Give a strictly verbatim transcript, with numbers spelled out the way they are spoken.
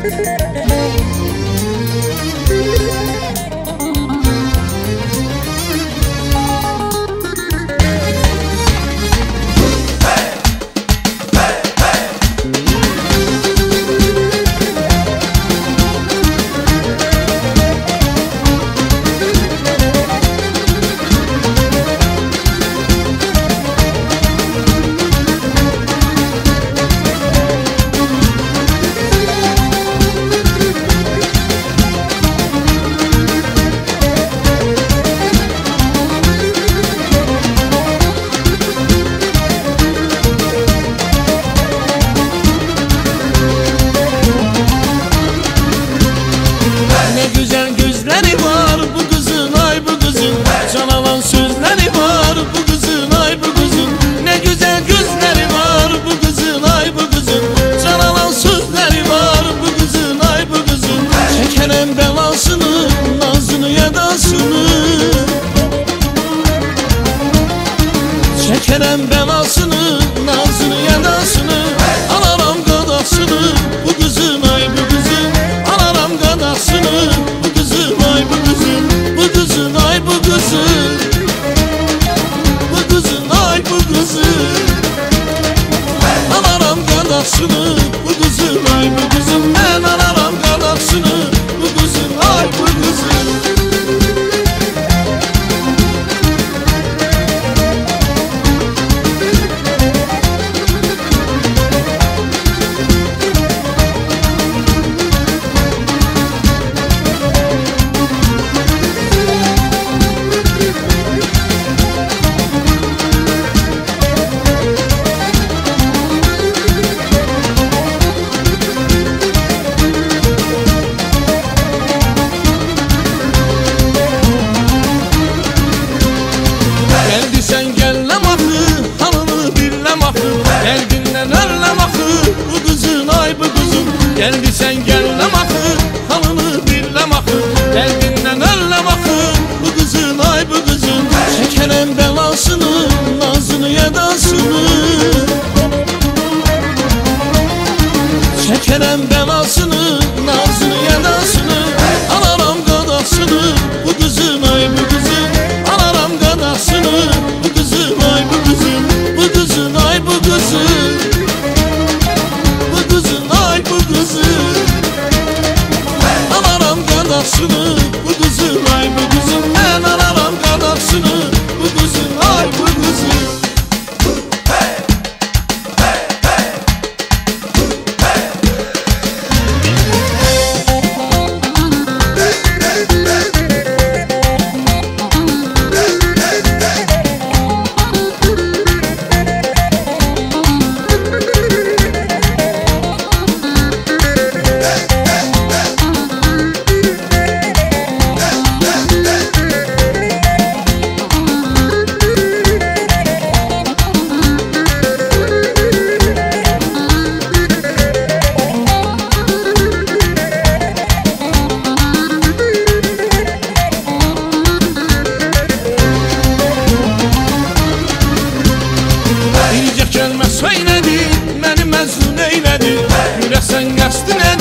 Çekerem belasını, nazını, yadasını, alaram gadasını, bu kızın ay bu kızın, alaram gadasını, bu kızın ay bu kızın, bu kızın ay bu kızın, bu kızın ay bu kızın, alaram gadasını, bu kızın ay bu kızın, ben alaram gadasını, bu kızın ay bu kızın. Sen gellem akı, halını billem akı, geldinden ellem akı, bu kızın ay bu kızın. Geldi sen gellem akı, halını billem akı, geldinden ellem akı, bu kızın ay bu kızın. Çekerem belasını, nazını, yadasını, çekerem belasını, nazını, yadasını, alaram gadasını, bu kızın ay bu kızın, alaram gadasını. Bu kızın ay bu kızın, bu kızın ay bu kızın, bu kızın ay bu kızın, alaram gadasını, bu kızın ay bu kızın, ben alaram gadasını, bu kızın ay bu kızın. Söyledi, məni məzun eylədi, Güləsən qəsdin